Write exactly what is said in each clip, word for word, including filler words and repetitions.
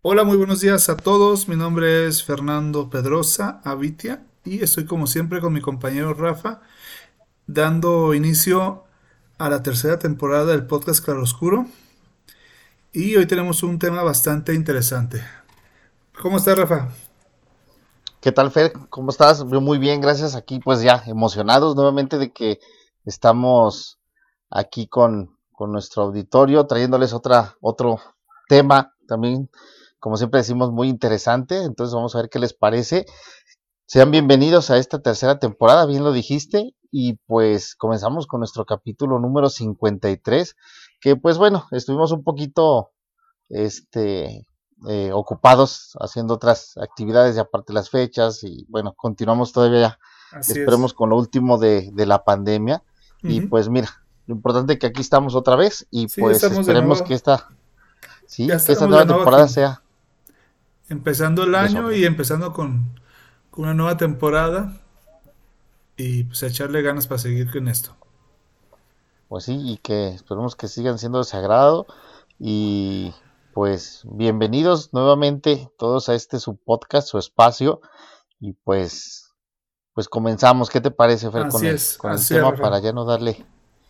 Hola, muy buenos días a todos. Mi nombre es Fernando Pedrosa Avitia y estoy como siempre con mi compañero Rafa dando inicio a la tercera temporada del podcast Claroscuro y hoy tenemos un tema bastante interesante. ¿Cómo está, Rafa? ¿Qué tal, Fer? ¿Cómo estás? Yo muy bien, gracias. Aquí pues ya emocionados nuevamente de que estamos aquí con, con nuestro auditorio trayéndoles otra, otro tema también, como siempre decimos, muy interesante. Entonces vamos a ver qué les parece. Sean bienvenidos a esta tercera temporada, bien lo dijiste, y pues comenzamos con nuestro capítulo número cincuenta y tres, que pues bueno, estuvimos un poquito este, eh, ocupados haciendo otras actividades y aparte las fechas y bueno, continuamos todavía, Así es. esperemos con lo último de, de la pandemia y Ujú. pues mira, lo importante es que aquí estamos otra vez y Sí, ya pues estamos de esperemos nuevo, que esta, ya sí, que esta estamos de nueva nuevo temporada aquí, sea empezando el de su año y agrado. empezando con, con una nueva temporada y pues a echarle ganas para seguir con esto. Pues sí, y que esperemos que sigan siendo de su agrado y pues bienvenidos nuevamente todos a este su podcast, su espacio y pues pues comenzamos. ¿Qué te parece, Fer, con Así el, es, con el así es, tema Rafa. para ya no darle?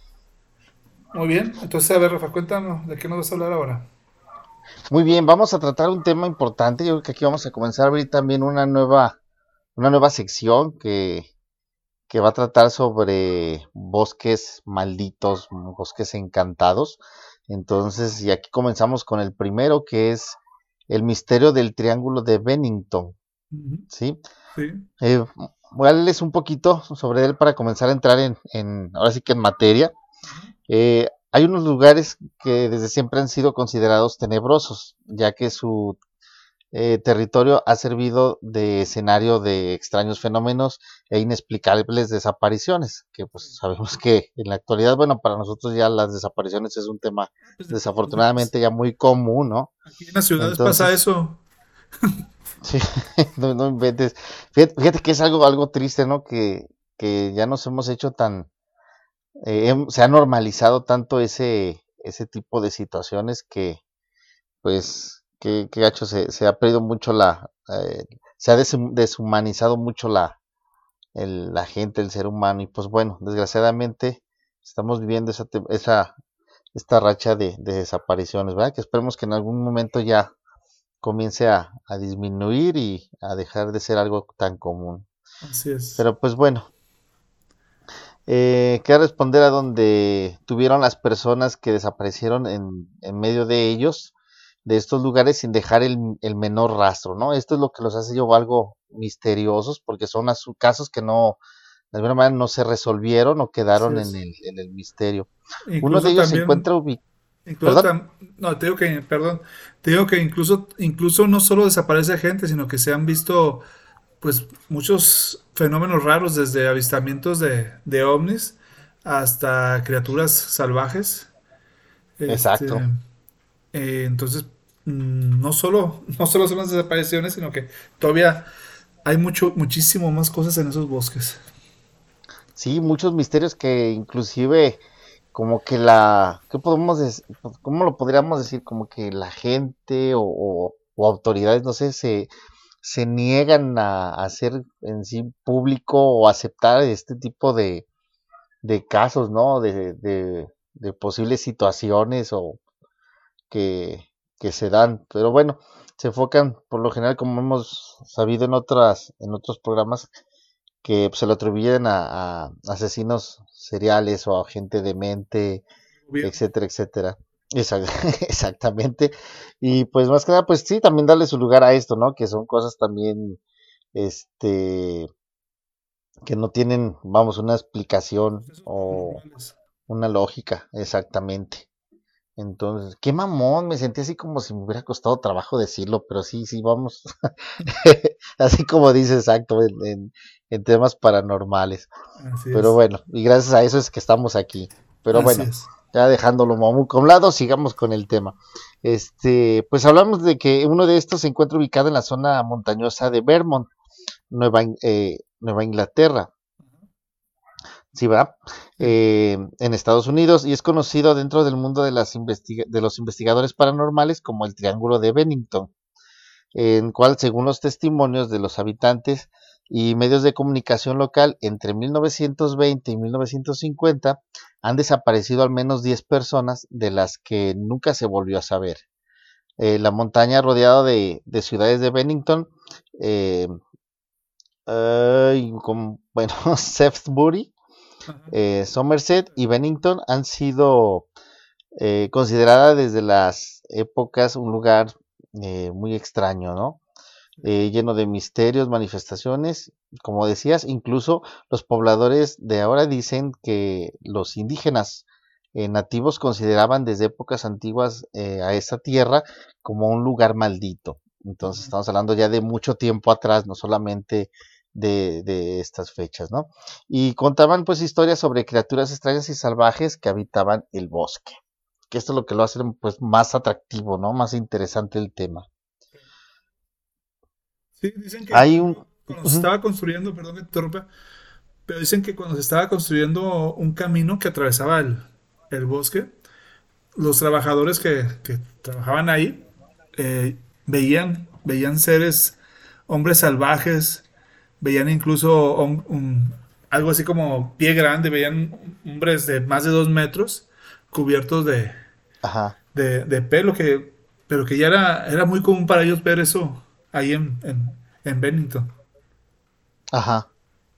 Muy bien, entonces a ver, Rafa, cuéntanos, ¿de qué nos vas a hablar ahora? Muy bien, vamos a tratar un tema importante. Yo creo que aquí vamos a comenzar a abrir también una nueva, una nueva sección que, que va a tratar sobre bosques malditos, bosques encantados. Entonces, y aquí comenzamos con el primero, que es el misterio del Triángulo de Bennington, Ujú. ¿sí? Sí. Eh, Voy a leerles un poquito sobre él para comenzar a entrar en, en ahora sí que en materia. Ujú. Eh, hay unos lugares que desde siempre han sido considerados tenebrosos, ya que su eh, territorio ha servido de escenario de extraños fenómenos e inexplicables desapariciones, que pues sabemos que en la actualidad, bueno, para nosotros ya las desapariciones es un tema Pues desafortunadamente, desafortunadamente ya muy común, ¿no? aquí en las ciudades pasa Entonces, eso. sí, no, no inventes. Fíjate, fíjate que es algo, algo triste, ¿no? Que, que ya nos hemos hecho tan, eh, hem- se ha normalizado tanto ese, ese tipo de situaciones que, pues, que, que gacho, se, se ha perdido mucho la, eh, se ha deshum- deshumanizado mucho la, el- la gente, el ser humano, y pues bueno, desgraciadamente estamos viviendo esa, te- esa, esta racha de, de desapariciones, ¿verdad? Que esperemos que en algún momento ya comience a, a disminuir y a dejar de ser algo tan común. Así es. Pero pues bueno, Eh, quiero responder a donde tuvieron las personas que desaparecieron en, en medio de ellos, de estos lugares, sin dejar el, el menor rastro, ¿no? Esto es lo que los hace yo algo misteriosos, porque son asu- casos que no, de alguna manera no se resolvieron o Así quedaron en es. el, en el misterio. Uno de Incluso ellos se también, encuentra ubicado, incluso perdón, tam- no, te digo que, perdón, te digo que incluso, incluso no solo desaparece gente, sino que se han visto, pues, muchos fenómenos raros, desde avistamientos de, de ovnis hasta criaturas salvajes. Este, exacto. eh, entonces, mm, no solo, no solo son las desapariciones, sino que todavía hay mucho, muchísimo más cosas en esos bosques. Sí, muchos misterios que inclusive como que la, ¿qué podemos decir? ¿Cómo lo podríamos decir? Como que la gente o, o- o autoridades, no sé, se, se niegan a hacer en sí público o aceptar este tipo de, de casos, ¿no? De, de, de posibles situaciones o que, que se dan. Pero bueno, se enfocan por lo general, como hemos sabido en otras, en otros programas, que pues, se lo atribuyen a, a asesinos seriales o a gente demente, Gobierno. etcétera, etcétera. Exact- Exactamente. Y pues más que nada, pues sí, también darle su lugar a esto, ¿no? Que son cosas también, este, que no tienen, vamos, una explicación Sucesos o paranormales. una lógica, exactamente. Entonces, qué mamón, me sentí así como si me hubiera costado trabajo decirlo, pero sí, sí, vamos, así como dice, exacto, en, en, en temas paranormales. Así Pero es. bueno, y gracias a eso es que estamos aquí. Pero Así bueno, es. ya dejándolo muy con lado, sigamos con el tema. Este, pues hablamos de que uno de estos se encuentra ubicado en la zona montañosa de Vermont, Nueva, eh, Nueva Inglaterra, ¿sí va? Sí. Eh, en Estados Unidos, y es conocido dentro del mundo de, las investiga de los investigadores paranormales como el Triángulo de Bennington. en cual, según los testimonios de los habitantes y medios de comunicación local, entre mil novecientos veinte y mil novecientos cincuenta han desaparecido al menos diez personas, de las que nunca se volvió a saber. Eh, la montaña rodeada de, de ciudades de Bennington, eh, eh, como, bueno, Sefbury, Ajá. eh, Somerset y Bennington han sido eh, consideradas desde las épocas un lugar eh, muy extraño, ¿no? Eh, lleno de misterios, manifestaciones, como decías, incluso los pobladores de ahora dicen que los indígenas eh, nativos consideraban desde épocas antiguas eh, a esa tierra como un lugar maldito. Entonces Ujú. estamos hablando ya de mucho tiempo atrás, no solamente de, de estas fechas, ¿no? Y contaban pues historias sobre criaturas extrañas y salvajes que habitaban el bosque, que esto es lo que lo hace pues más atractivo, ¿no? Más interesante el tema. Sí, dicen que Hay un... cuando, cuando se estaba construyendo, perdón que te interrumpa, pero dicen que cuando se estaba construyendo un camino que atravesaba el, el bosque, los trabajadores que, que trabajaban ahí eh, veían, veían seres, hombres salvajes, veían incluso hom- un- algo así como pie grande, veían hombres de más de dos metros cubiertos de, Ajá, de, de pelo, que, pero que ya era, era muy común para ellos ver eso ahí en, en, en Bennington. ajá.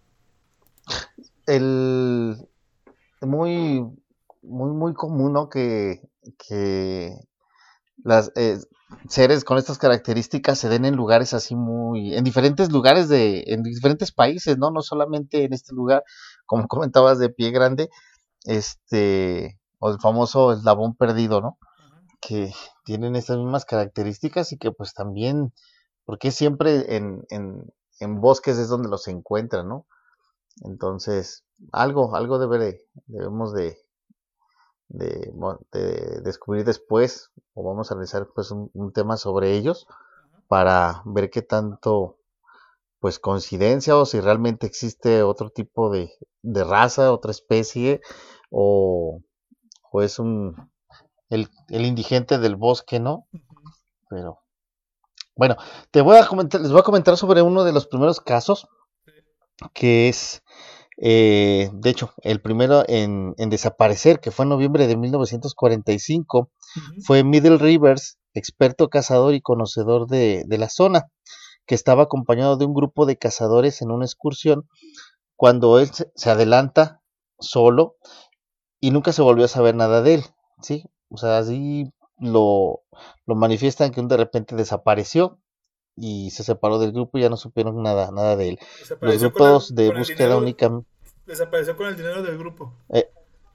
El muy, muy, muy común, ¿no? Que, que las eh, seres con estas características se den en lugares así muy, en diferentes lugares de, en diferentes países, ¿no? No solamente en este lugar, como comentabas de Pie Grande, este, o el famoso eslabón perdido, ¿no? Que tienen estas mismas características y que pues también, porque siempre en, en, en bosques es donde los encuentran, ¿no? Entonces, algo, algo debe de, debemos de, de, de descubrir después, o vamos a realizar pues un, un tema sobre ellos para ver qué tanto pues coincidencia o si realmente existe otro tipo de, de raza, otra especie, o, o es un el, el indigente del bosque, ¿no? Pero bueno, te voy a comentar, les voy a comentar sobre uno de los primeros casos, que es Eh, de hecho, el primero en, en desaparecer, que fue en noviembre de mil novecientos cuarenta y cinco, Ujú. fue Middle Rivers, experto cazador y conocedor de, de la zona, que estaba acompañado de un grupo de cazadores en una excursión, cuando él se, se adelanta solo y nunca se volvió a saber nada de él, ¿sí? O sea, así lo, lo manifiestan que de repente desapareció y se separó del grupo y ya no supieron nada, nada de él. Los Desapareció con el, grupos de con el búsqueda dinero, únicamente... desapareció con el dinero del grupo. eh,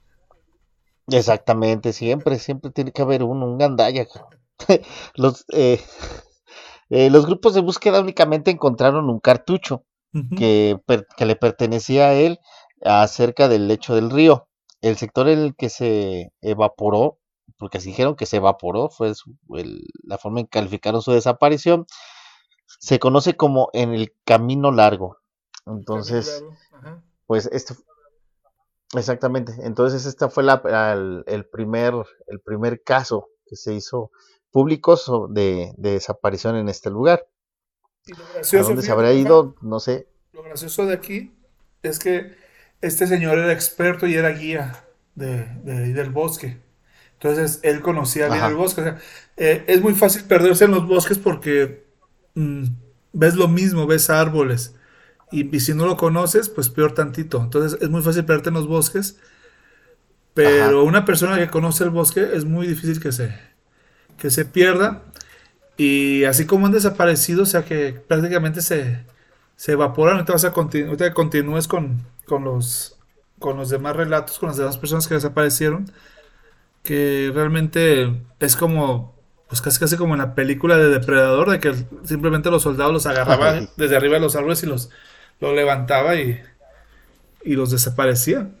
Exactamente, siempre, siempre tiene que haber uno, un gandalla. Los, eh, eh, los grupos de búsqueda únicamente encontraron un cartucho Ujú. que, per- que le pertenecía a él acerca del lecho del río. El sector en el que se evaporó, porque así dijeron que se evaporó, fue su- el- la forma en que calificaron su desaparición, se conoce como en el camino largo. El camino Entonces, largo. Ajá. pues este, exactamente. Entonces, este fue la, el, el primer, el primer caso que se hizo público so- de, de desaparición en este lugar. Y lo ¿A gracioso, dónde se fíjate, habrá Rafa, ido? No sé. lo gracioso de aquí es que este señor era experto y era guía de, de- del bosque. Entonces él conocía bien el Ajá, bosque. O sea, eh, es muy fácil perderse en los bosques porque mm, ves lo mismo, ves árboles. Y, y si no lo conoces, pues peor tantito. Entonces es muy fácil perderte en los bosques. Pero ajá. una persona que conoce el bosque es muy difícil que se, que se pierda. Y así como han desaparecido, o sea que prácticamente se, se evaporan. Ahorita vas a continu ahorita que continúes con, con, los, con los demás relatos, con las demás personas que desaparecieron, que realmente es como, pues casi casi como en la película de Depredador, de que simplemente los soldados los agarraban desde arriba de los árboles y los, los levantaba y, y los desaparecía.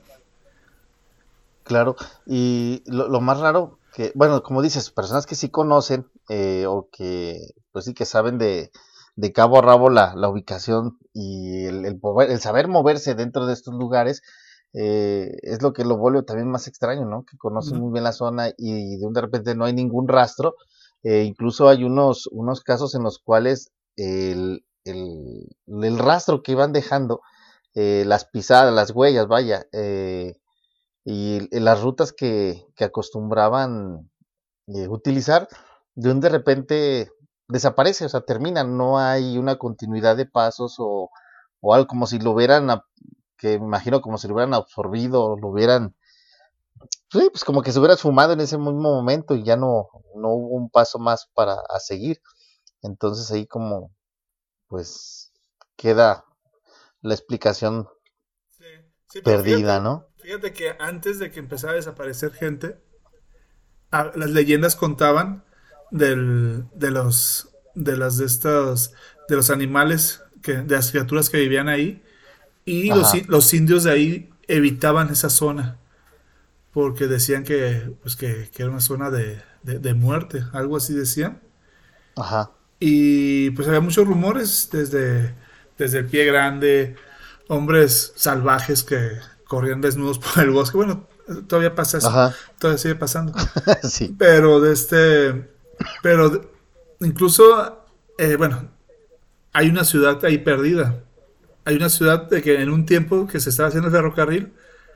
Claro. Y lo, lo más raro, que, bueno, como dices, personas que sí conocen eh, o que, pues sí que saben de, de cabo a rabo la, la ubicación y el, el, poder- el saber moverse dentro de estos lugares, eh, es lo que lo vuelve también más extraño, ¿no? Que conocen Ujú. muy bien la zona y de, un de repente no hay ningún rastro Eh, incluso hay unos, unos casos en los cuales el, el, el rastro que iban dejando, eh, las pisadas, las huellas, vaya, eh, y, y las rutas que, que acostumbraban eh, utilizar, de un de repente desaparece, o sea, termina, no hay una continuidad de pasos o, o algo como si lo hubieran, ap- que me imagino como si lo hubieran absorbido, lo hubieran, sí, pues como que se hubiera esfumado en ese mismo momento y ya no, no hubo un paso más para a seguir. Entonces ahí como, pues, queda la explicación Sí, sí, pero perdida, fíjate, ¿no? fíjate que antes de que empezara a desaparecer gente, a- las leyendas contaban del, de los de las de estos de los animales que de las criaturas que vivían ahí y los, Ajá, i- los indios de ahí evitaban esa zona porque decían que pues que, que era una zona de, de, de muerte, algo así decían. ajá, Y pues había muchos rumores desde, desde el pie grande, hombres salvajes que corrían desnudos por el bosque. Bueno, todavía pasa eso, ajá, todavía sigue pasando. sí, Pero de este, pero de- incluso, eh, bueno, hay una ciudad ahí perdida. Hay una ciudad de que en un tiempo que se estaba haciendo el ferrocarril,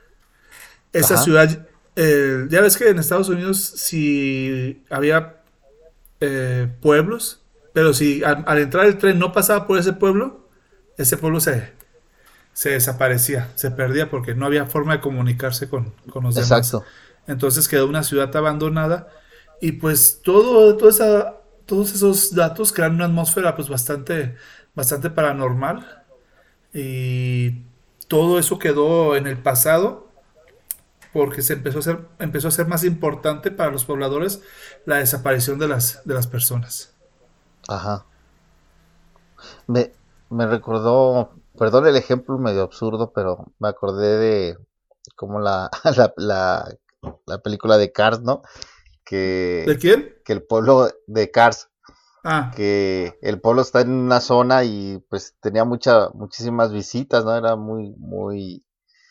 esa ajá, ciudad, eh, ya ves que en Estados Unidos si había eh, pueblos, pero si al, al, entrar el tren no pasaba por ese pueblo, ese pueblo se, se desaparecía, se perdía porque no había forma de comunicarse con, con los demás. exacto, Entonces quedó una ciudad abandonada y pues todo, todo esa, todos esos datos crean una atmósfera pues bastante, bastante paranormal y todo eso quedó en el pasado porque se empezó a hacer, empezó a ser más importante para los pobladores la desaparición de las, de las personas. ajá. Me, me recordó, perdón el ejemplo medio absurdo, pero me acordé de como la, la, la, la película de Cars, ¿no? ¿De Que, quién? que el pueblo de Cars, Ah, que el pueblo está en una zona y pues tenía mucha, muchísimas visitas, ¿no? Era muy, muy,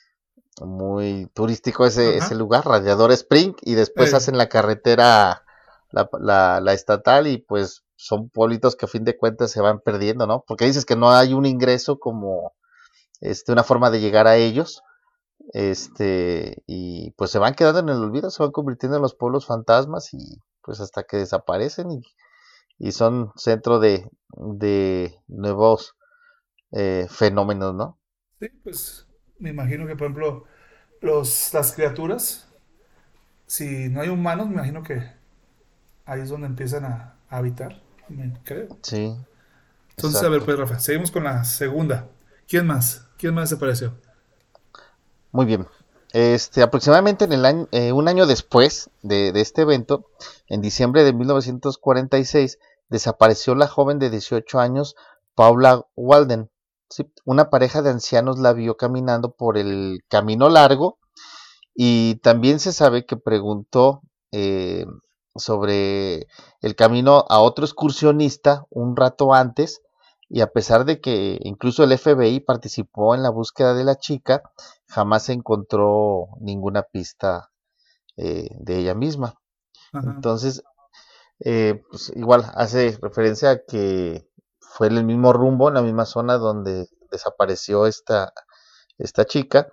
muy turístico ese, ese ajá. lugar, Radiador Spring, y después Ey, hacen la carretera, la, la, la estatal, y pues son pueblitos que a fin de cuentas se van perdiendo, ¿no? Porque dices que no hay un ingreso como este, una forma de llegar a ellos, este, y pues se van quedando en el olvido, se van convirtiendo en los pueblos fantasmas y pues hasta que desaparecen y, y son centro de, de nuevos eh, fenómenos, ¿no? sí, pues me imagino que, por ejemplo, los, las criaturas, si no hay humanos, me imagino que ahí es donde empiezan a, a habitar, me- creo. Sí, Entonces, a ver, exacto. pues, Rafa, seguimos con la segunda. ¿Quién más? ¿Quién más desapareció? Muy bien. Este, aproximadamente en el año, eh, un año después de, de este evento, en diciembre de mil novecientos cuarenta y seis, desapareció la joven de dieciocho años, Paula Walden. Sí, una pareja de ancianos la vio caminando por el camino largo y también se sabe que preguntó eh, sobre el camino a otro excursionista un rato antes y a pesar de que incluso el F B I participó en la búsqueda de la chica, jamás se encontró ninguna pista eh, de ella misma. Ajá. Entonces, eh, pues igual hace referencia a que fue en el mismo rumbo, en la misma zona donde desapareció esta, esta chica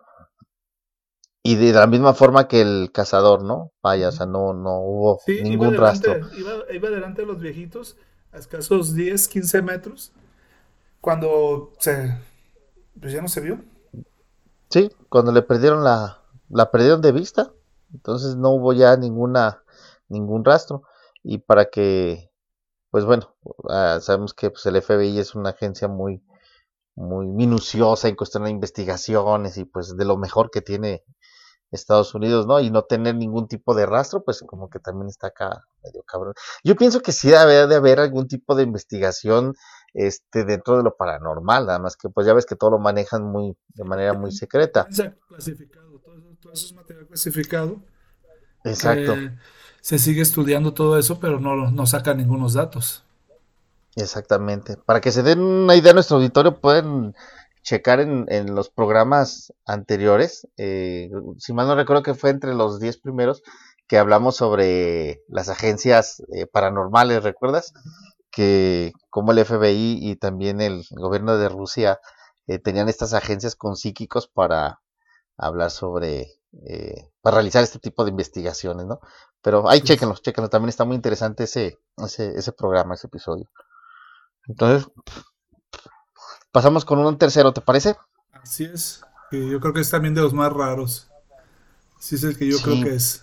y de la misma forma que el cazador, ¿no? Vaya, o Ujú. sea, no, no hubo Sí, iba ningún rastro. adelante, iba, iba adelante de los viejitos a escasos diez, quince metros, cuando se, pues ya no se vio. Sí, cuando le perdieron la, la perdieron de vista, entonces no hubo ya ninguna, ningún rastro. Y para que, pues bueno, ah, sabemos que pues, el F B I es una agencia muy, muy minuciosa en cuestión de investigaciones y pues de lo mejor que tiene Estados Unidos, ¿no? Y no tener ningún tipo de rastro, pues como que también está acá medio cabrón. Yo pienso que sí debe de haber algún tipo de investigación este dentro de lo paranormal, nada más que pues ya ves que todo lo manejan muy de Sí, manera muy tienen, secreta. tienen clasificado, todo eso, todo eso es material clasificado, Exacto, que se sigue estudiando todo eso, pero no, no saca ningunos datos. exactamente. Para que se den una idea, nuestro auditorio pueden checar en, en los programas anteriores, eh, si mal no recuerdo que fue entre los diez primeros, que hablamos sobre las agencias eh, paranormales, ¿recuerdas? Que como el F B I y también el gobierno de Rusia eh, tenían estas agencias con psíquicos para hablar sobre, eh, para realizar este tipo de investigaciones, ¿no? Pero ahí Sí, chéquenlos, chéquenlos, también está muy interesante ese, ese, ese programa, ese episodio. Entonces, pasamos con un tercero, ¿te parece? así es. Que yo creo que es también de los más raros. Sí, es el que yo creo Sí, que es.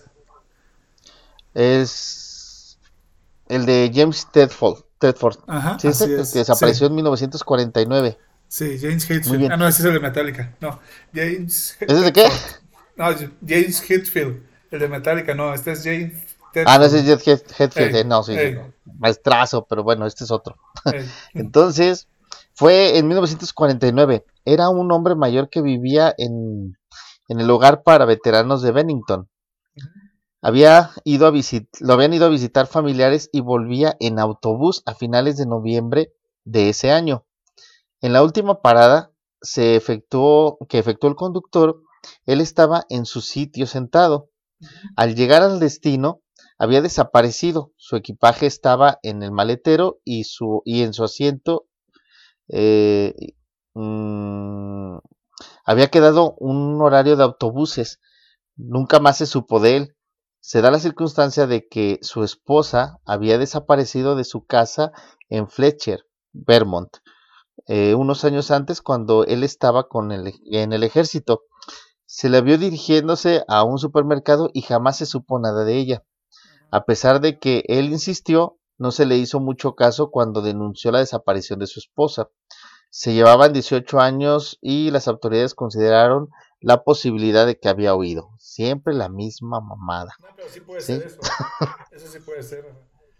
es el de James Tedford. Tedford. Ajá, ¿Sí, ese? así El que es. Sí, desapareció en mil novecientos cuarenta y nueve. sí, James Muy Hetfield. bien. Ah, no, ese es el de Metallica. No, James He- ¿Ese es de qué? Tedford. No, James Hetfield. El de Metallica, no, este es James Ah, no, ese es Tedford. Jet Head- Hetfield. Ey, eh, no, sí, sí. ey, Maestrazo, pero bueno, este es otro. ey. Entonces, fue en mil novecientos cuarenta y nueve. Era un hombre mayor que vivía en, en el hogar para veteranos de Bennington. Había ido a visit lo habían ido a visitar familiares y volvía en autobús a finales de noviembre de ese año. En la última parada se efectuó, que efectuó el conductor, él estaba en su sitio sentado. Al llegar al destino, había desaparecido. Su equipaje estaba en el maletero y, su, y en su asiento eh, mm, había quedado un horario de autobuses. Nunca más se supo de él. Se da la circunstancia de que su esposa había desaparecido de su casa en Fletcher, Vermont, eh, unos años antes cuando él estaba con el, en el ejército. Se la vio dirigiéndose a un supermercado y jamás se supo nada de ella. A pesar de que él insistió, no se le hizo mucho caso cuando denunció la desaparición de su esposa. Se llevaban dieciocho años y las autoridades consideraron la posibilidad de que había huido. Siempre la misma mamada, No, pero sí puede ser ¿sí? eso. Eso sí puede ser.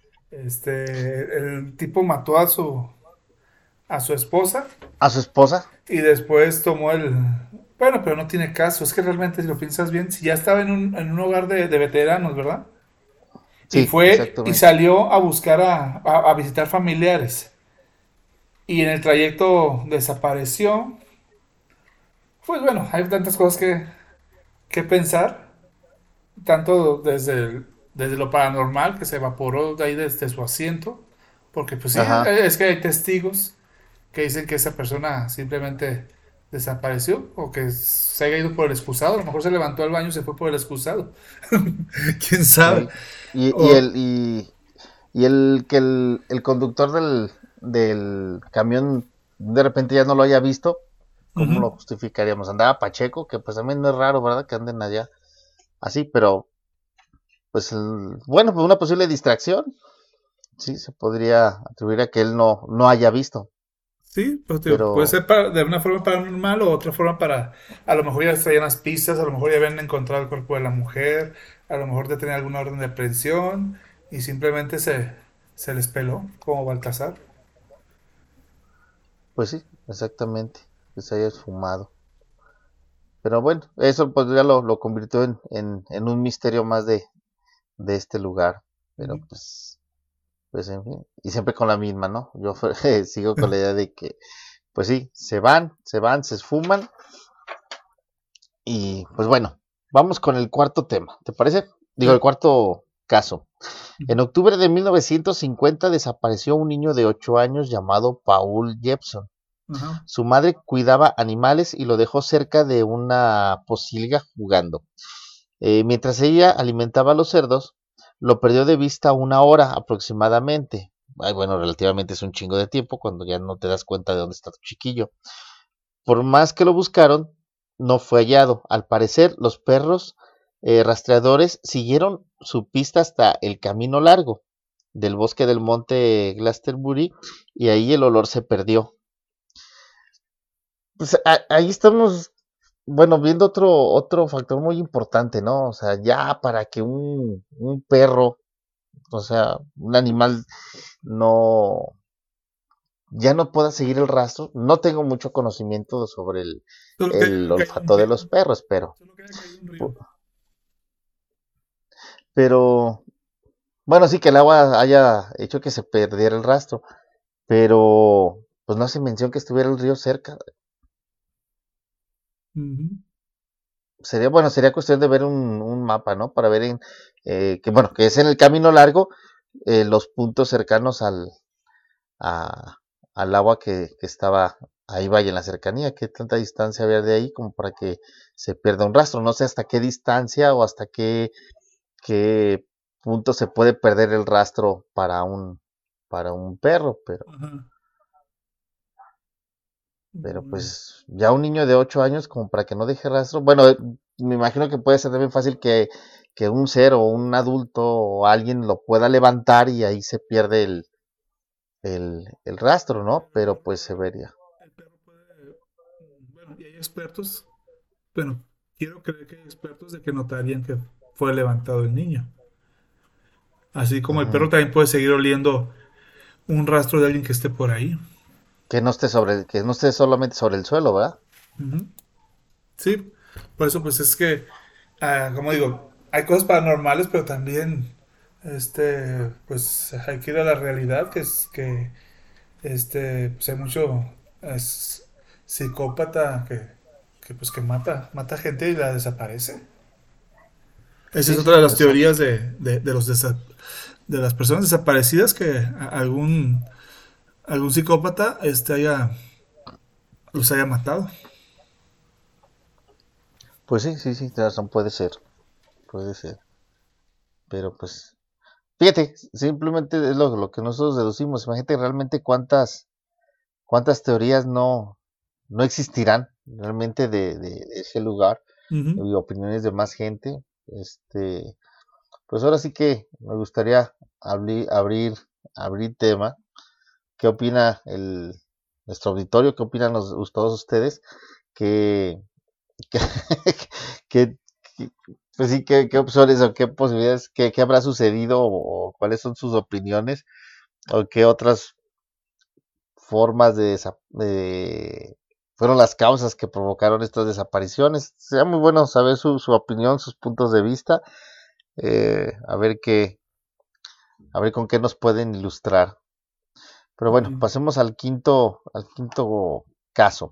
Este, el tipo mató a su, a su esposa A su esposa, y después tomó el... Bueno, pero no tiene caso. Es que realmente si lo piensas bien, si ya estaba en un, en un hogar de, de veteranos, ¿verdad? Y sí, fue y exactamente. salió a buscar a, a, a visitar familiares. Y en el trayecto desapareció. Pues bueno, hay tantas cosas que, que pensar. Tanto desde, el- desde lo paranormal, que se evaporó de ahí desde su asiento. Porque pues sí, Ajá. es que hay testigos que dicen que esa persona simplemente desapareció o que se haya ido por el excusado. A lo mejor se levantó al baño y se fue por el excusado. ¿Quién sabe? Sí. Y, y O, el, y, y el que el, el conductor del, del camión de repente ya no lo haya visto, ¿cómo ujú. lo justificaríamos? Andaba Pacheco, que pues también no es raro, ¿verdad? Que anden allá así, pero pues el- bueno, pues una posible distracción, sí, se podría atribuir a que él no, no haya visto, Sí, pues, tío, puede pero ser para- de una forma paranormal o otra forma para, a lo mejor ya traían las pistas, a lo mejor ya habían encontrado el cuerpo de la mujer, a lo mejor ya tenían alguna orden de aprehensión y simplemente se, se les peló, como Baltasar. pues sí, exactamente, que se haya esfumado. Pero bueno, eso pues ya lo, lo convirtió en, en, en un misterio más de, de este lugar. Pero Ujú. pues, pues en fin, y siempre con la misma, ¿no? Yo sigo con la idea de que, pues sí, se van, se van, se esfuman. Y pues bueno, vamos con el cuarto tema, ¿te parece? Digo, el Sí. cuarto caso. En octubre de mil novecientos cincuenta desapareció un niño de ocho años llamado Paul Jepson. Ajá. Su madre cuidaba animales y lo dejó cerca de una posilga jugando. Eh, mientras ella alimentaba a los cerdos, lo perdió de vista una hora aproximadamente. Ay, bueno, relativamente es un chingo de tiempo cuando ya no te das cuenta de dónde está tu chiquillo. Por más que lo buscaron, no fue hallado. Al parecer, los perros eh, rastreadores siguieron su pista hasta el camino largo del bosque del monte Glastonbury y ahí el olor se perdió. Pues a- ahí estamos, bueno, viendo otro, otro factor muy importante, ¿no? O sea, ya para que un, un perro, o sea, un animal no, ya no pueda seguir el rastro. No tengo mucho conocimiento sobre el, Solo que el haya caído un olfato de río. los perros, pero, Solo que haya caído un río. pero, bueno, sí que el agua haya hecho que se perdiera el rastro, pero, pues no hace mención que estuviera el río cerca. Ujú. sería, bueno, sería cuestión de ver un, un mapa, ¿no? Para ver en, eh, que bueno, que es en el camino largo, eh, los puntos cercanos al, a, al agua que, que estaba ahí vaya en la cercanía, qué tanta distancia había de ahí como para que se pierda un rastro. No sé hasta qué distancia o hasta qué, qué punto se puede perder el rastro para un, para un perro, pero, Ajá. pero Mm, pues ya un niño de ocho años como para que no deje rastro. Bueno, eh, me imagino que puede ser también fácil que, que un ser o un adulto o alguien lo pueda levantar y ahí se pierde el, el, el rastro, ¿no? Pero el Pero perro pues se puede, vería. el perro puede, mm, bueno, y hay expertos, bueno, quiero creer que hay expertos de que notarían que fue levantado el niño. Así como el perro Ujú. también puede seguir oliendo un rastro de alguien que esté por ahí. Que no esté sobre, que no esté solamente sobre el suelo, ¿verdad? Ujú. Sí, por eso pues es que, ah, como digo, hay cosas paranormales, pero también, este, pues hay que ir a la realidad, que es que, este, pues hay mucho es, psicópata que, que, pues que mata, mata gente y la desaparece. Esa es Sí, otra sí, de las exacto. teorías de, de, de los desa- de las personas desaparecidas que a- algún, algún psicópata este haya, los haya matado. Pues sí, sí, sí, tienes razón, puede ser, puede ser. Pero pues, fíjate, simplemente es lo, lo que nosotros deducimos. Imagínate realmente cuántas, cuántas teorías no, no existirán realmente de, de, de ese lugar Ujú. y opiniones de más gente. Este, pues ahora sí que me gustaría abrir, abrir, abrir tema. ¿Qué opina el, nuestro auditorio? ¿Qué opinan los, todos ustedes? ¿Qué, qué, qué, qué- pues sí, qué, qué opciones o qué posibilidades, qué, qué habrá sucedido o, o cuáles son sus opiniones o qué otras formas de, desa- de- fueron las causas que provocaron estas desapariciones? Sería muy bueno saber su, su opinión, sus puntos de vista, eh, a ver qué, a ver con qué nos pueden ilustrar. Pero bueno, Mm. pasemos al quinto, al quinto caso.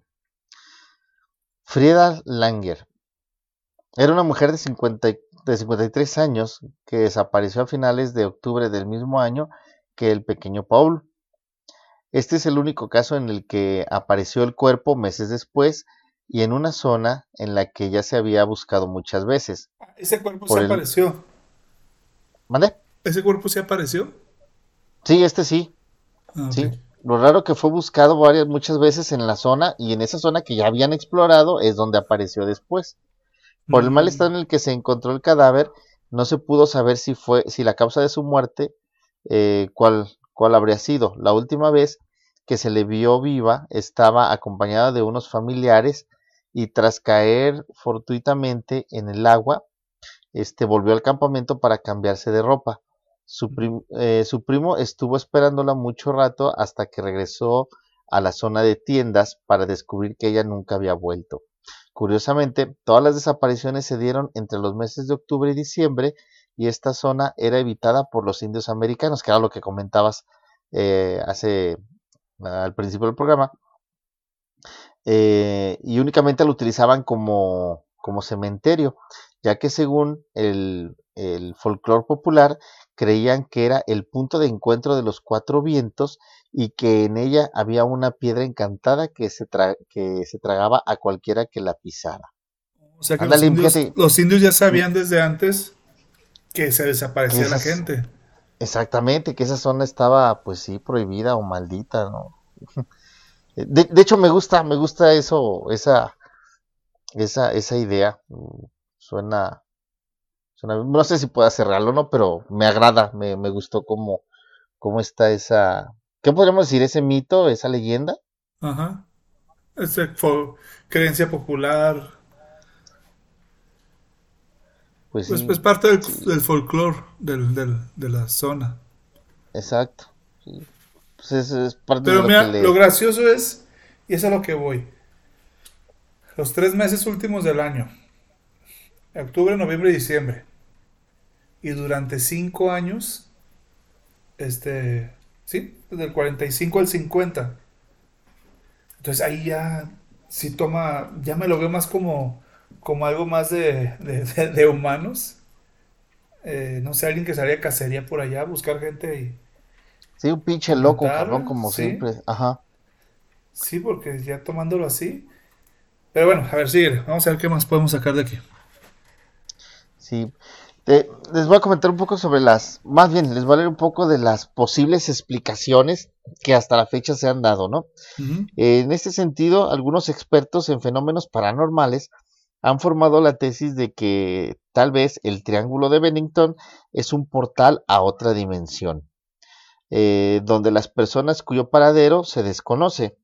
Frida Langer era una mujer de cincuenta, y- de cincuenta y tres años que desapareció a finales de octubre del mismo año que el pequeño Paul. Este es el único caso en el que apareció el cuerpo meses después y en una zona en la que ya se había buscado muchas veces. Ese cuerpo se Por el... apareció. ¿Mande? Ese cuerpo se apareció. Sí, este sí, Ah, ok. sí. Lo raro que fue buscado varias, muchas veces en la zona y en esa zona que ya habían explorado es donde apareció después. Por el mal Mm, estado en el que se encontró el cadáver, no se pudo saber si fue, si la causa de su muerte, eh, cuál, cuál habría sido. La última vez que se le vio viva estaba acompañada de unos familiares y tras caer fortuitamente en el agua, este volvió al campamento para cambiarse de ropa. Su, prim- eh, su primo estuvo esperándola mucho rato hasta que regresó a la zona de tiendas para descubrir que ella nunca había vuelto. Curiosamente, todas las desapariciones se dieron entre los meses de octubre y diciembre y esta zona era evitada por los indios americanos, que era lo que comentabas eh, hace al principio del programa, eh, y únicamente lo utilizaban como, como cementerio, ya que según el, el folclore popular creían que era el punto de encuentro de los cuatro vientos y que en ella había una piedra encantada que se, tra que se tragaba a cualquiera que la pisara. o sea que los Ándale, indios, fíjate, los indios ya mm, sabían desde antes que se que desaparecía la esas, gente. exactamente, que esa zona estaba, pues sí, prohibida o maldita, ¿no? De, de hecho, me gusta, me gusta eso, esa, esa, esa idea. mm, Suena, suena, no sé si pueda cerrarlo, ¿no? Pero me agrada, me, me gustó cómo, cómo está esa, ¿qué podríamos decir? Ese mito, esa leyenda. Ajá. Ese fue creencia popular. Pues Pues sí, es parte del, sí, del folclore del, del, de la zona. exacto. Sí. Pues eso es parte de Pero lo que mira, lo le, gracioso es, y es a lo que voy, los tres meses últimos del año, octubre, noviembre y diciembre, y durante cinco años, este, sí, del cuarenta y cinco al cincuenta. Entonces ahí ya, sí toma, ya me lo veo más como, como algo más de, de, de- de humanos. Eh, no sé, alguien que salía a cacería por allá, buscar gente y, Sí, un pinche y loco, cabrón, matarla, como sí, siempre. Ajá, sí, porque ya tomándolo así. Pero bueno, a ver, sigue, vamos a ver qué más podemos sacar de aquí. sí. Te- les voy a comentar un poco sobre las, más bien, les voy a leer un poco de las posibles explicaciones que hasta la fecha se han dado, ¿no? Ujú. Eh, en este sentido, algunos expertos en fenómenos paranormales han formado la tesis de que tal vez el Triángulo de Bennington es un portal a otra dimensión, eh, donde las personas cuyo paradero se desconoce.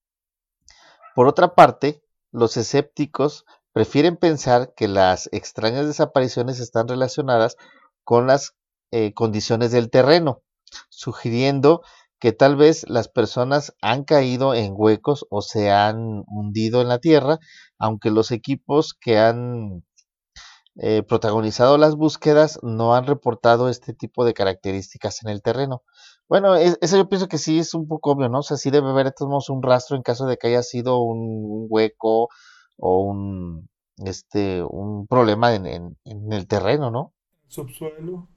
Por otra parte, los escépticos prefieren pensar que las extrañas desapariciones están relacionadas con las eh, condiciones del terreno, sugiriendo que tal vez las personas han caído en huecos o se han hundido en la tierra, aunque los equipos que han eh, protagonizado las búsquedas no han reportado este tipo de características en el terreno. Bueno, es- eso yo pienso que sí es un poco obvio, ¿no? O sea, sí debe haber de todos modos un rastro en caso de que haya sido un hueco o un, este, un problema en, en, en el terreno, ¿no? Subsuelo.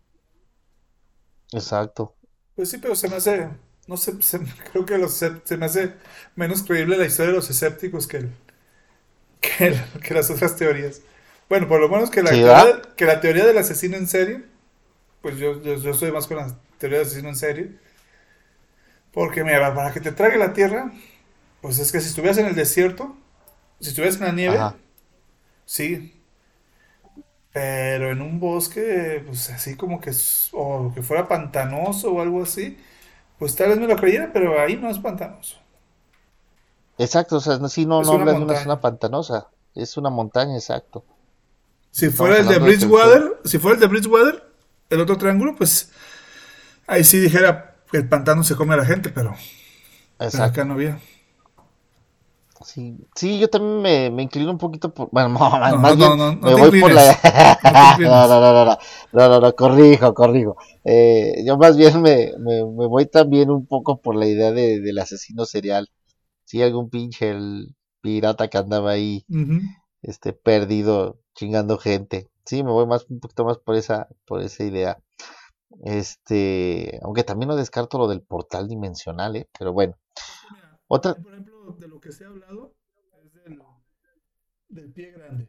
Exacto. Pues sí, pero se me hace, no sé, se- creo que los, escép- se me hace menos creíble la historia de los escépticos que, el- que, el- que las otras teorías. Bueno, por lo menos que la Sí, ¿verdad? teoría, que la teoría del asesino en serie, pues yo, yo, yo estoy más con la teoría del asesino en serie, porque mira, para que te trague la tierra, pues es que si estuvieras en el desierto, si estuvieras en la nieve, Ajá. sí, pero en un bosque, pues así como que, es- o que fuera pantanoso o algo así, pues tal vez me lo creyera, pero ahí no es pantanoso, Exacto, o sea, no- sí, no, es no una habla de una zona montaña. pantanosa, es una montaña, exacto. Si fuera Estamos el de hablando de que el sur, Bridgewater, si fuera el de Bridgewater, el otro triángulo, pues ahí sí dijera que el pantano se come a la gente, pero, pero acá exacto. no había. Sí, sí, yo también me, me inclino un poquito por, bueno, no, más, No, no, más bien no, no, no me te voy por la, inclines, no te no, inclines. no, no, no, no, no, no, no, corrijo, corrijo. Eh, yo más bien me, me, me voy también un poco por la idea de, del asesino serial. Sí, algún pinche el pirata que andaba ahí, Ujú. este, perdido, chingando gente. Sí, me voy más, un poquito más por esa, por esa idea. Este, aunque también no descarto lo del portal dimensional, ¿eh? Pero bueno. Es que mira, a Otra, mí, por ejemplo, de lo que se ha hablado es del, del pie grande.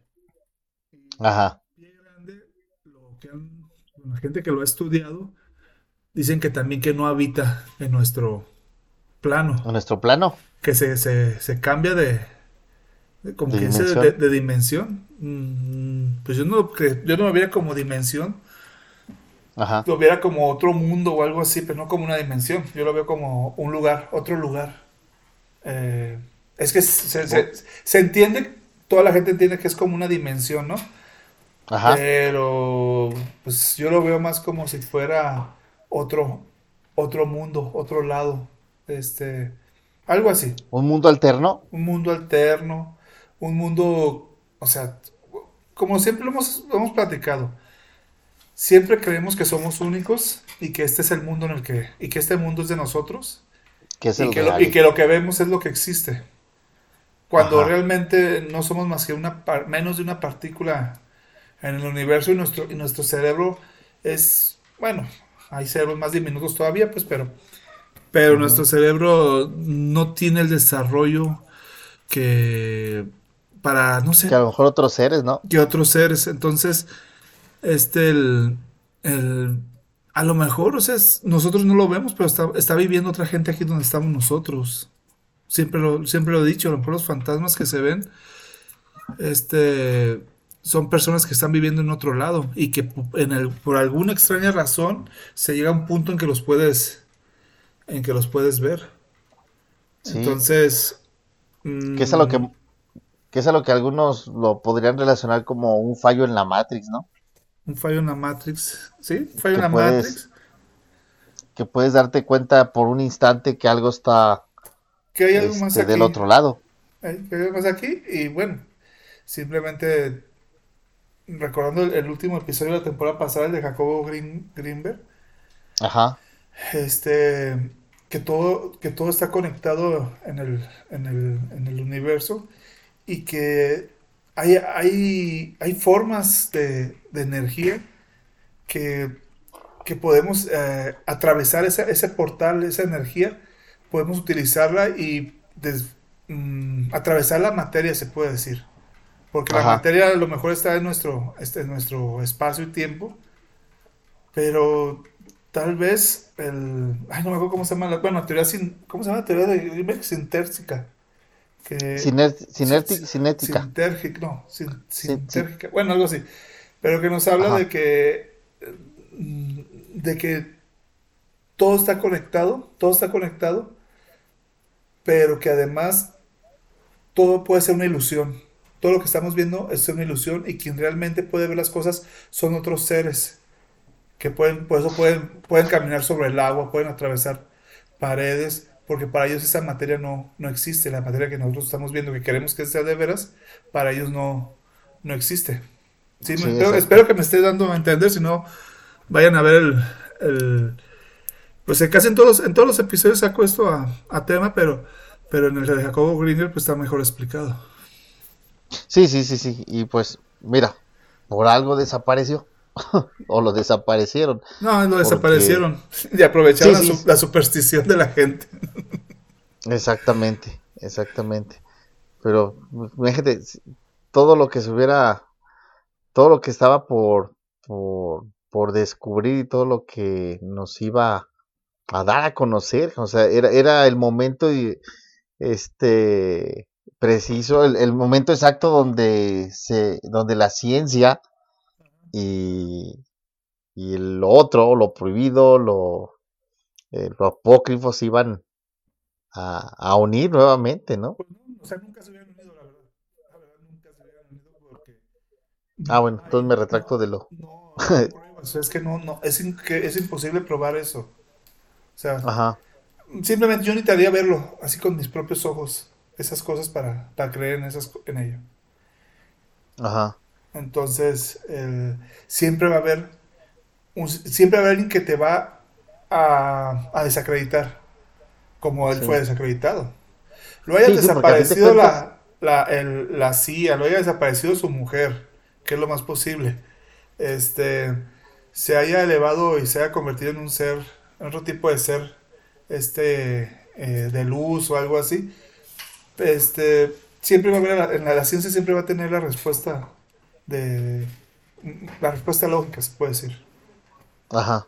Y el ajá, pie grande, lo que han, bueno, la gente que lo ha estudiado, dicen que también que no habita en nuestro plano, en nuestro plano que se, se, se cambia de, de- como de que dice, de, dimensión, de dimensión. Mm, pues yo no, que, yo no lo veía como dimensión, ajá. lo viera como otro mundo o algo así, pero no como una dimensión. Yo lo veo como un lugar, otro lugar. Eh, es que se, se, se entiende, toda la gente entiende que es como una dimensión, ¿no? Ajá, Pero pues yo lo veo más como si fuera otro, otro mundo, otro lado. Este, algo así. un mundo alterno, Un mundo alterno, un mundo, o sea, como siempre lo hemos, lo hemos platicado, siempre creemos que somos únicos y que este es el mundo en el que, y que este mundo es de nosotros que es y el que lo, real. y que, lo que vemos es lo que existe. Cuando Ajá, realmente no somos más que una par- menos de una partícula en el universo y nuestro, y nuestro cerebro es, bueno, hay cerebros más diminutos todavía, pues, pero, pero nuestro ujú, cerebro no tiene el desarrollo que para, no que sé, a lo mejor otros seres, ¿no? que otros seres. Entonces, este, el, el, a lo mejor, o sea, es- nosotros no lo vemos, pero está, está viviendo otra gente aquí donde estamos nosotros. Siempre lo, siempre lo he dicho, a lo mejor los fantasmas que se ven, este, son personas que están viviendo en otro lado y que en el, por alguna extraña razón se llega a un punto en que los puedes, en que los puedes ver. Sí, Entonces, que es a lo que, mmm, que es a lo que algunos lo podrían relacionar como un fallo en la Matrix, ¿no? un fallo en la Matrix, ¿sí? Un fallo en Que la puedes, Matrix, que puedes darte cuenta por un instante que algo está, que hay algo más este, del aquí, otro lado. hay que hay algo más aquí y bueno, simplemente recordando el, el último episodio de la temporada pasada, el de Jacobo Green, Greenberg, Ajá, este, que todo, que todo está conectado en el, en el, en el universo y que hay, hay, hay formas de, de energía que, que podemos eh, atravesar ese, ese portal, esa energía, podemos utilizarla y des- mm, atravesar la materia, se puede decir. Porque la Ajá, materia a lo mejor está en nuestro, este, en nuestro espacio y tiempo, pero tal vez el... Ay, no me acuerdo cómo se llama. La, bueno, teoría sin... ¿Cómo se llama? Teoría de sintérgica. Que... Ciner- si- cinética, cinética. Sintérgica, no, sin, Sí, sí, sintérgica. Bueno, algo así. Pero que nos habla ajá, de que... mm, de que todo está conectado, todo está conectado, pero que además todo puede ser una ilusión. Todo lo que estamos viendo es una ilusión y quien realmente puede ver las cosas son otros seres que pueden, por eso pueden, pueden caminar sobre el agua, pueden atravesar paredes, porque para ellos esa materia no, no existe, la materia que nosotros estamos viendo, que queremos que sea de veras, para ellos no, no existe. Sí, me- sí, espero, exacto. espero que me esté dando a entender, si no, vayan a ver el... el pues casi en todos, en todos los episodios saco esto a, a tema, pero, pero en el de Jacobo Gringer pues está mejor explicado. Sí, sí, sí, sí. Y pues, mira, por algo desapareció. O lo desaparecieron. No, lo Porque, desaparecieron y aprovecharon sí, la, sí, su- la superstición de la gente. exactamente, exactamente. Pero, fíjate, si- todo lo que se hubiera, todo lo que estaba por, por, por descubrir y todo lo que nos iba a dar a conocer, o sea, era, era el momento y, este preciso, el, el momento exacto donde se, donde la ciencia y, y lo otro, lo prohibido, lo, eh, lo apócrifo se iban a, a unir nuevamente, ¿no? Pues no, o sea, nunca se hubieran unido, la verdad. La verdad, nunca se hubieran unido porque Ah, no bueno, entonces hay, me retracto no, de lo. no, no hay pruebas. O sea, es que no, no, es, in- que es imposible probar eso. O sea, Ajá, simplemente yo necesitaría verlo así con mis propios ojos, esas cosas para, para creer en, esas, co- en ello. ajá, Entonces, el- siempre va a haber, un- siempre va a haber alguien que te va a, a desacreditar, como él fue sí. desacreditado. Lo haya Sí, sí, porque a fin de desaparecido cuentas, la, la, el- la C I A, lo haya desaparecido su mujer, que es lo más posible, este, se haya elevado y se haya convertido en un ser, en otro tipo de ser, este, eh, de luz o algo así, este, siempre va a haber, en la, la ciencia siempre va a tener la respuesta de, la respuesta lógica, se puede decir. ajá.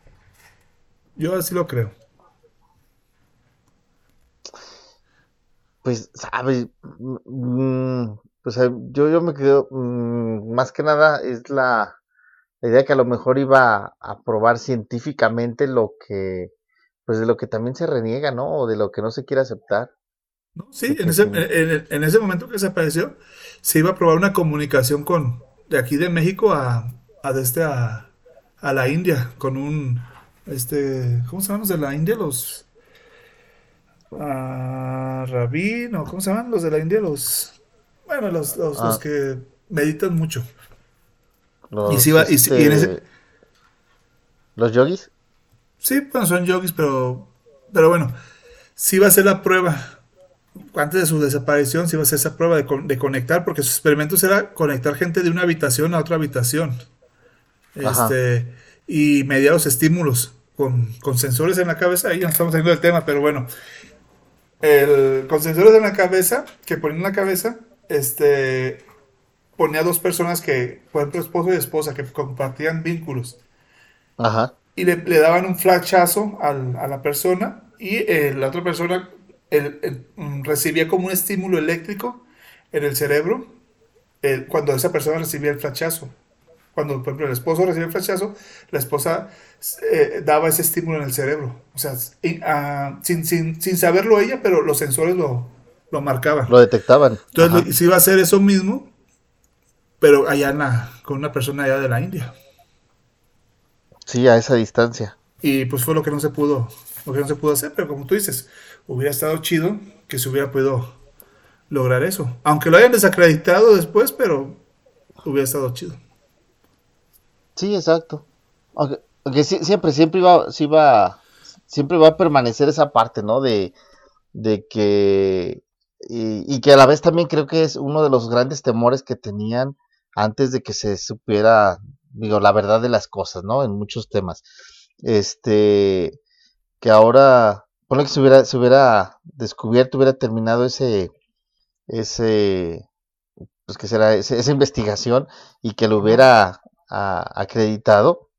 Yo así lo creo. Pues, sabes, mm, pues eh, yo, yo me quedo, mm, más que nada es la, la idea que a lo mejor iba a probar científicamente lo que, pues de lo que también se reniega, ¿no? O de lo que no se quiere aceptar, ¿No? Sí, de en que ese, sin, en, en ese momento que desapareció, se iba a probar una comunicación con, de aquí de México a, a, de este, a, a la India, con un, este, ¿cómo se llaman los de la India? Los, ah, Rabin, o ¿cómo se llaman los de la India? Los, bueno, los, los, los ah, que meditan mucho. Y, sí los, va, y, sí- y en ese, este, los yogis, sí, bueno, son yogis, pero, pero bueno, sí va a ser la prueba. Antes de su desaparición, sí iba a hacer esa prueba de, con- de conectar, porque sus experimentos era conectar gente de una habitación a otra habitación, ajá, este, y mediar los estímulos con, con sensores en la cabeza. Ahí no estamos saliendo del tema, pero bueno, el, con sensores en la cabeza, que ponían en la cabeza, este, ponía dos personas que, por ejemplo, esposo y esposa, que compartían vínculos, ajá, y le, le daban un flachazo al, a la persona, y eh, la otra persona el- el, mm, recibía como un estímulo eléctrico en el cerebro eh, cuando esa persona recibía el flachazo. Cuando, por ejemplo, el esposo recibía el flachazo, la esposa eh, daba ese estímulo en el cerebro. O sea, y, ah, sin, sin, sin saberlo ella, pero los sensores lo, lo marcaban. lo detectaban, Entonces, ajá, lo, se iba a hacer eso mismo, pero allá en la, con una persona allá de la India. sí, a esa distancia, Y pues fue lo que no se pudo, lo que no se pudo hacer, pero como tú dices, hubiera estado chido que se hubiera podido lograr eso. Aunque lo hayan desacreditado después, pero hubiera estado chido. sí, exacto, aunque, aunque sí- siempre, siempre iba, sí iba, siempre va a permanecer esa parte, ¿no? De, de que y, y que a la vez también creo que es uno de los grandes temores que tenían antes de que se supiera, digo, la verdad de las cosas, ¿no? En muchos temas. Este, que ahora, por lo que se hubiera, se hubiera descubierto, hubiera terminado ese, ese, pues que será, ese, esa investigación y que lo Ajá. hubiera a, acreditado,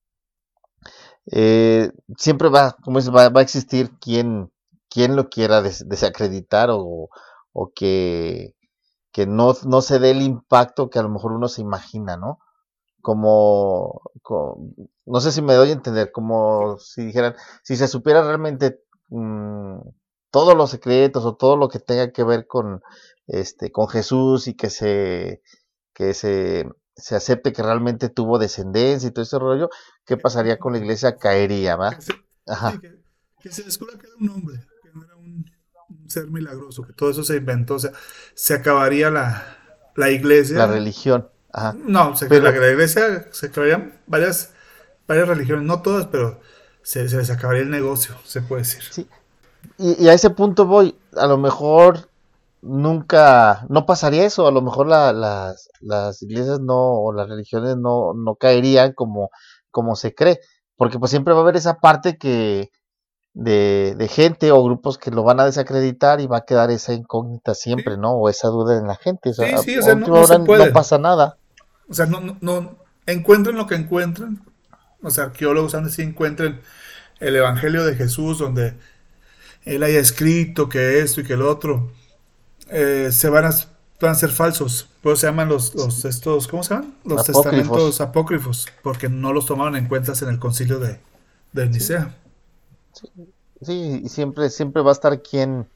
eh, siempre va, como es, va, va a existir quien, quien lo quiera des, desacreditar o, o que, que no, no se dé el impacto que a lo mejor uno se imagina, ¿no? Como, como no sé si me doy a entender, como si dijeran, si se supiera realmente mmm, todos los secretos o todo lo que tenga que ver con este con Jesús y que se que se, se acepte que realmente tuvo descendencia y todo ese rollo, ¿qué pasaría con la iglesia? Caería, Que ¿va? se, sí, Ajá, que, que se descubra que era un hombre, que no era un, un ser milagroso, que todo eso se inventó, o sea, se acabaría la, la la iglesia. religión, ajá, No, se, la, pero la iglesia se acabarían varias, varias religiones, no todas, pero se, se les acabaría el negocio, se puede decir. sí, y, y a ese punto voy, a lo mejor nunca, no pasaría eso, a lo mejor la, las, las iglesias no, o las religiones no, no caerían como, como se cree, porque pues siempre va a haber esa parte que de, de gente o grupos que lo van a desacreditar y va a quedar esa incógnita siempre, Sí, ¿no? O esa duda en la gente, o sea, sí, a, sí, o a sea, no, última no se hora no puede. pasa nada. O sea, no, no, no encuentren lo que encuentren. O sea, arqueólogos han de si encuentren el Evangelio de Jesús, donde él haya escrito que esto y que el otro, eh, se van a, van a ser falsos. Pues se llaman los, los estos, ¿cómo se llaman? Los Apócrifos, testamentos apócrifos, porque no los tomaron en cuenta en el concilio de, de sí, Nicea. sí, sí, y siempre, siempre va a estar quien,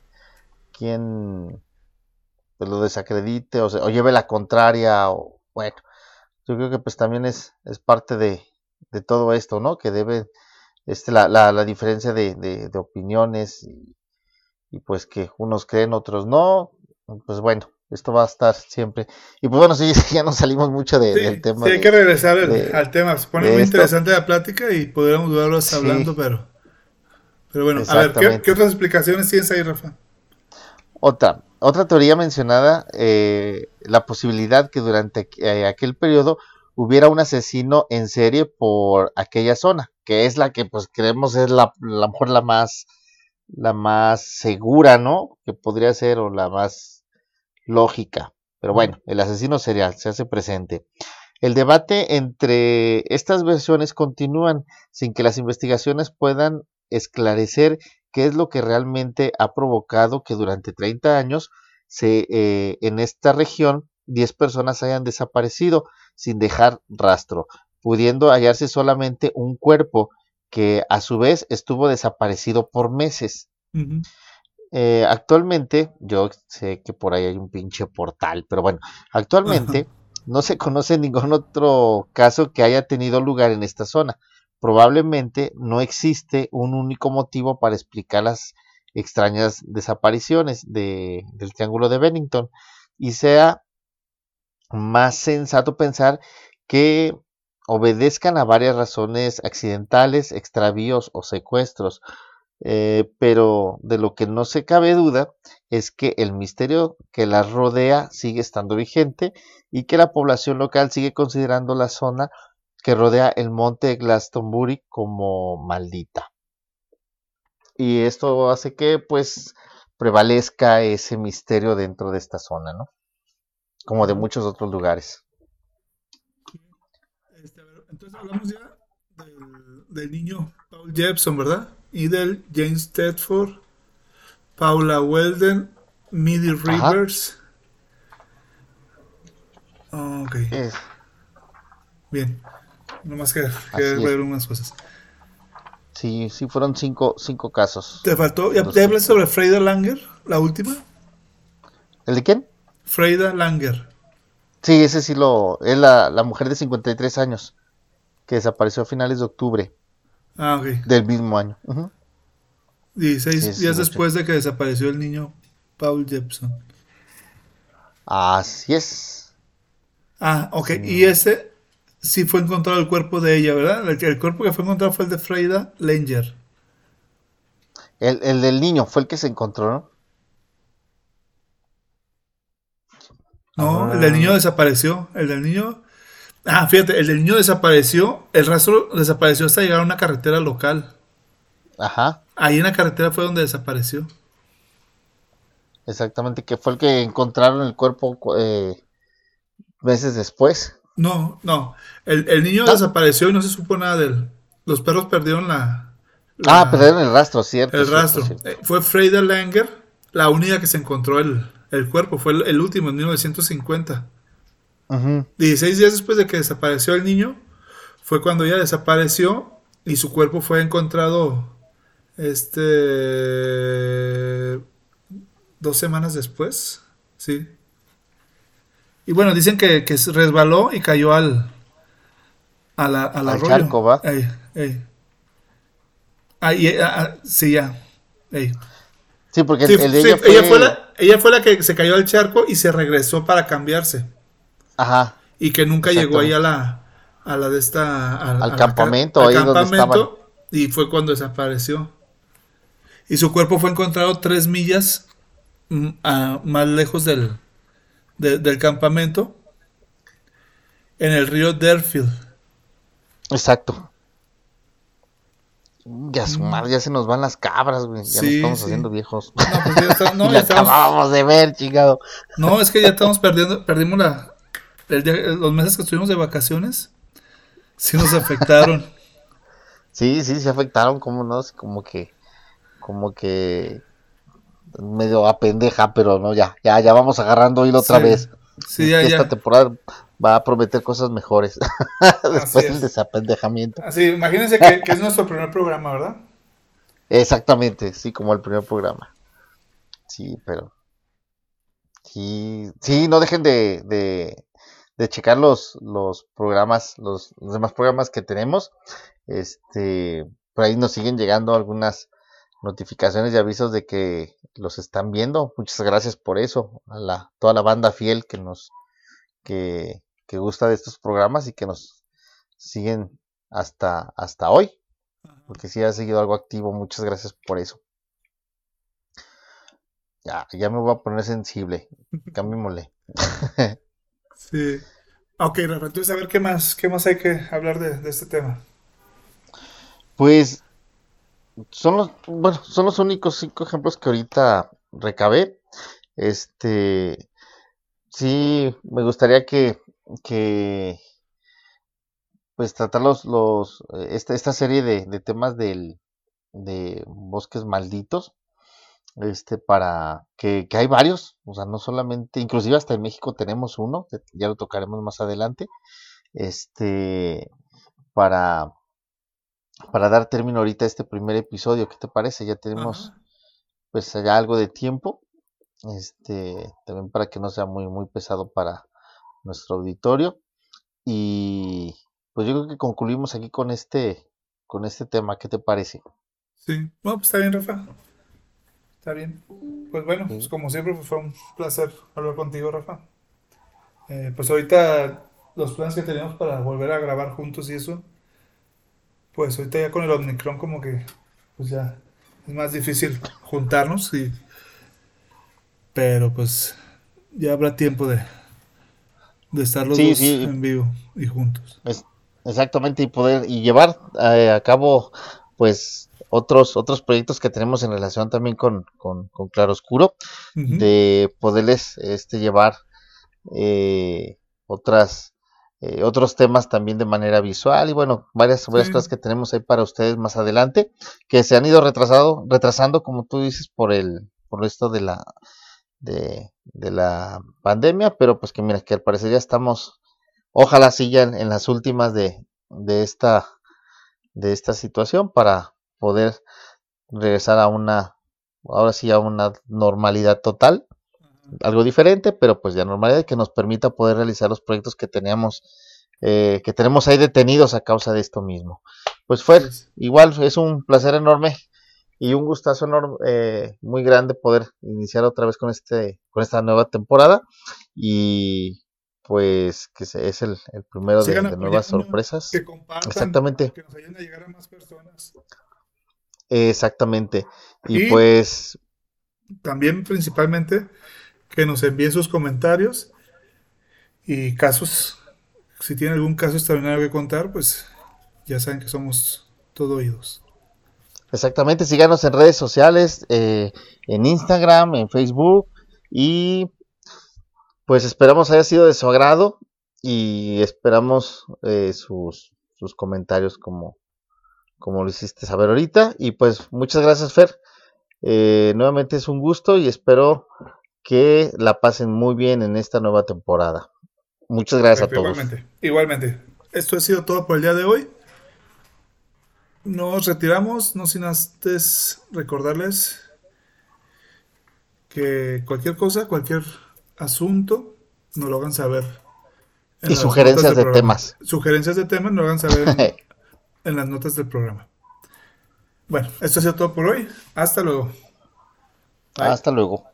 quien pues, lo desacredite o, se, o lleve la contraria, o bueno, yo creo que pues también es, es parte de, de todo esto, ¿no? Que debe, este, la, la, la diferencia de, de, de opiniones y, y, pues que unos creen, otros no, pues bueno, esto va a estar siempre. Y pues bueno, sí, ya nos salimos mucho de, del Sí, sí, tema hay que de, regresar al, de, al tema. Se pone de muy esto. interesante la plática y podríamos dudarlos Sí, hablando, pero, pero bueno, a ver, ¿qué, ¿qué exactamente. otras explicaciones tienes ahí, Rafa? Otra, otra teoría mencionada, eh, la posibilidad que durante eh, aquel periodo hubiera un asesino en serie por aquella zona, que es la que pues creemos es la, la mejor la más la más segura, ¿no? Que podría ser o la más lógica. Pero Ujú. bueno, el asesino serial se hace presente. El debate entre estas versiones continúan sin que las investigaciones puedan esclarecer qué es lo que realmente ha provocado que durante treinta años se, eh, en esta región diez personas hayan desaparecido sin dejar rastro, pudiendo hallarse solamente un cuerpo que a su vez estuvo desaparecido por meses. Ujú. Eh, actualmente, yo sé que por ahí hay un pinche portal, pero bueno, actualmente no se conoce ningún otro caso que haya tenido lugar en esta zona. Probablemente no existe un único motivo para explicar las extrañas desapariciones de, del Triángulo de Bennington y sea más sensato pensar que obedezcan a varias razones accidentales, extravíos o secuestros. Eh, pero de lo que no se cabe duda es que el misterio que las rodea sigue estando vigente y que la población local sigue considerando la zona que rodea el monte Glastonbury como maldita. Y esto hace que pues prevalezca ese misterio dentro de esta zona, ¿no? Como de Ujú. muchos otros lugares. Este, a ver, entonces hablamos ya del, del niño Paul Jepson, ¿verdad? Y del James Tedford, Paula Weldon, Midi Ajá. Rivers. Ok, Es, bien. Nomás que, que así es. ver unas cosas. Sí, sí fueron cinco, cinco casos Te faltó, ¿ya, los ya que hablaste sobre Freida Langer? La última. ¿El de quién? Freida Langer. Sí, ese sí lo... Es la, la mujer de cincuenta y tres años que desapareció a finales de octubre Ah, ok. del mismo año. Ujú. Sí, dieciséis ese sí días lo sé. después de que desapareció el niño Paul Jepson. Así es. Ah, ok. Y Sin... ese sí fue encontrado el cuerpo de ella, ¿verdad? El, el cuerpo que fue encontrado fue el de Freida Langer. el, el del niño fue el que se encontró, ¿no? No, el del niño Ah, desapareció. El del niño. Ah, fíjate, el del niño desapareció. El rastro desapareció hasta llegar a una carretera local. ajá, Ahí en la carretera fue donde desapareció. exactamente, que fue el que encontraron el cuerpo eh, meses después. No, no. El, el niño No. desapareció y no se supo nada de él. Los perros perdieron la, Ah, la, perdieron el rastro, cierto, el cierto, rastro. cierto. Eh, fue Freida Langer la única que se encontró el, el cuerpo. Fue el, el último en mil novecientos cincuenta. Ujú. dieciséis días después de que desapareció el niño, fue cuando ella desapareció y su cuerpo fue encontrado este dos semanas después. Sí. Y bueno, dicen que, que resbaló y cayó al, a la- al Al arroyo. charco, va. Ey, ey. Ah, y- ah, ah, sí, ya. Ey. Sí, porque Sí, el, el de sí, ella ella fue fue, la, ella fue la que se cayó al charco y se regresó para cambiarse. ajá, Y que nunca llegó ahí a exactamente. la, a la de esta, a, Al a la, campamento, al ahí donde estaban. campamento y fue cuando desapareció. Y su cuerpo fue encontrado tres millas mm, a- más lejos del, de- del campamento, en el río Deerfield. Exacto. Ya su Mm, madre, ya se nos van las cabras, güey. Ya nos sí, estamos sí. haciendo viejos. No, pues ya está, Y no, ya la estamos. acabábamos de ver, chingado. No, es que ya estamos perdiendo, perdimos la, el día- los meses que estuvimos de vacaciones, sí nos afectaron. Sí, sí, se afectaron, como no, así como que, como que medio a pendeja, pero no, ya, ya, ya vamos agarrando hilo otra Sí, vez. sí, Es ya, que esta ya. temporada va a prometer cosas mejores Así después del es. desapendejamiento. Así, imagínense que, que es nuestro primer programa, ¿verdad? Exactamente, sí, como el primer programa. Sí, pero sí, sí, no dejen de, de, de checar los, los programas, los, los demás programas que tenemos. Este, por ahí nos siguen llegando algunas notificaciones y avisos de que los están viendo. Muchas gracias por eso. A la, toda la banda fiel que nos, que, que gusta de estos programas y que nos siguen hasta, hasta hoy. Porque sí ha seguido algo activo. Muchas gracias por eso. Ya, ya me voy a poner sensible. Cambiémosle. Sí. Ok, Rafa, entonces a ver qué más, qué más hay que hablar de, de este tema. Pues son los, bueno, son los únicos cinco ejemplos que ahorita recabé. Este, sí, me gustaría que, que pues tratar los, los, eh, esta, esta serie de, de temas del, de bosques malditos, este, para que, que hay varios, o sea, no solamente, inclusive hasta en México tenemos uno, que ya lo tocaremos más adelante, este, para, para dar término ahorita a este primer episodio, ¿qué te parece? Ya tenemos, Ajá. pues, ya algo de tiempo, este, también para que no sea muy, muy pesado para nuestro auditorio, y pues yo creo que concluimos aquí con este, con este tema, ¿qué te parece? Sí. Bueno, pues está bien, Rafa. Está bien. Pues bueno, pues Sí, como siempre, pues fue un placer hablar contigo, Rafa. Eh, pues ahorita los planes que tenemos para volver a grabar juntos y eso, pues ahorita ya con el Omicron como que, pues ya es más difícil juntarnos, y, pero pues ya habrá tiempo de, de estar los sí, dos sí, en vivo y juntos. es, exactamente, y poder, y llevar eh, a cabo, pues, otros, otros proyectos que tenemos en relación también con, con, con Claroscuro, Ujú. de poderles, este, llevar eh, otras, eh, otros temas también de manera visual, y bueno, varias, varias Sí, cosas que tenemos ahí para ustedes más adelante, que se han ido retrasado, retrasando, como tú dices, por el, por esto de la, de, de la pandemia, pero pues que mira, que al parecer ya estamos, ojalá sí ya en, en las últimas de, de esta, de esta situación para poder regresar a una, ahora sí a una normalidad total, algo diferente, pero pues ya normalidad que nos permita poder realizar los proyectos que teníamos, eh, que tenemos ahí detenidos a causa de esto mismo. Pues fue así es. igual, es un placer enorme y un gustazo enorme, eh, muy grande poder iniciar otra vez con este, con esta nueva temporada y pues que se- es el, el primero de, Sigan de nuevas apoyando, sorpresas. que compartan para Exactamente, que nos ayuden a llegar a más personas. exactamente. Y Y pues, también principalmente que nos envíen sus comentarios, Y casos, si tienen algún caso extraordinario que contar, pues ya saben que somos todo oídos. Exactamente, síganos en redes sociales, eh, en Instagram, en Facebook, y pues esperamos haya sido de su agrado y esperamos eh, sus, sus comentarios como, como lo hiciste saber ahorita. Y pues muchas gracias, Fer. Eh, nuevamente es un gusto y espero que la pasen muy bien en esta nueva temporada. Muchas gracias a Perfecto, todos. igualmente. Igualmente. Esto ha sido todo por el día de hoy. Nos retiramos, no sin antes recordarles que cualquier cosa, cualquier asunto, nos lo hagan saber en Y las notas sugerencias del de programa. temas. Sugerencias de temas nos lo hagan saber en, en las notas del programa. Bueno, esto ha sido todo por hoy. Hasta luego. Bye. Hasta luego.